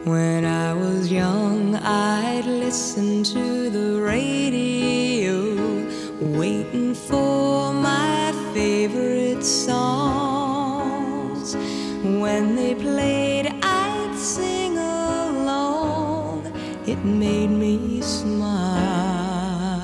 When I was young, I'd listen to the radio, waiting for my favorite songs. When they played, I'd sing along. It made me smile.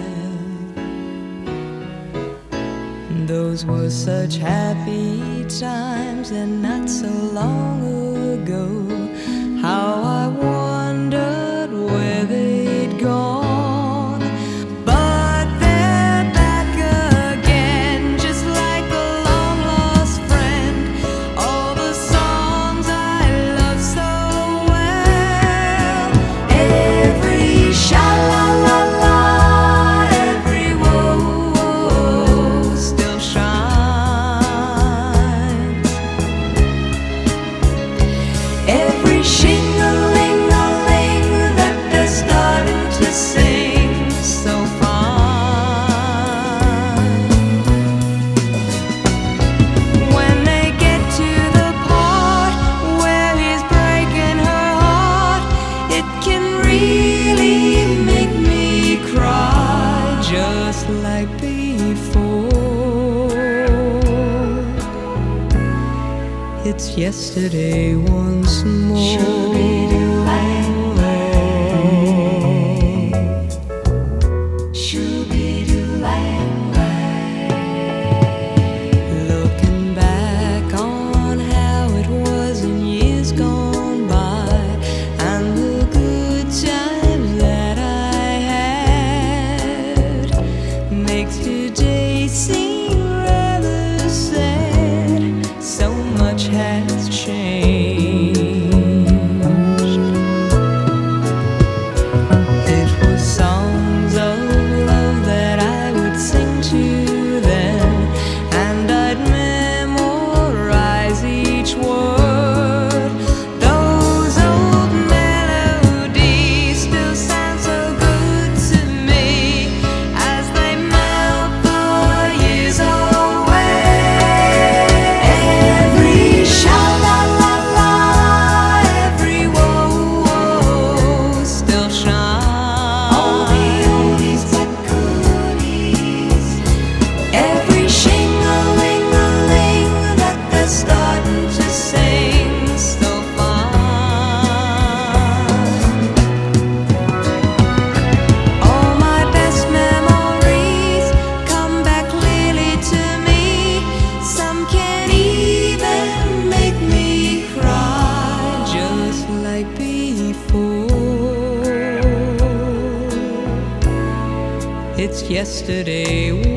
Those were such happy times, and not so long ago. How I wondered where they'd gone. But they're back again, just like a long-lost friend. All the songs I love so well. Every sha-la-la-la, every woe still shines. Every shing-a-ling-a-ling that they're starting to sing so fine. When they get to the part where he's breaking her heart, it can really make me cry, just like before. It's yesterday once more. Looking back on how it was in years gone by, and the good times that I had, makes today seem rather sad. So much has changed. It was songs of love that I would sing to then, and I'd memorize each word. Those old melodies still sound so good to me as they melt the years away. Every sha-la-la-la, every woe still shines. All the oldies but goodies. Every shing-a-ling-a-ling that they're starting to sing so fine. All my best memories come back clearly to me. Some can even make me cry, just like before. It's yesterday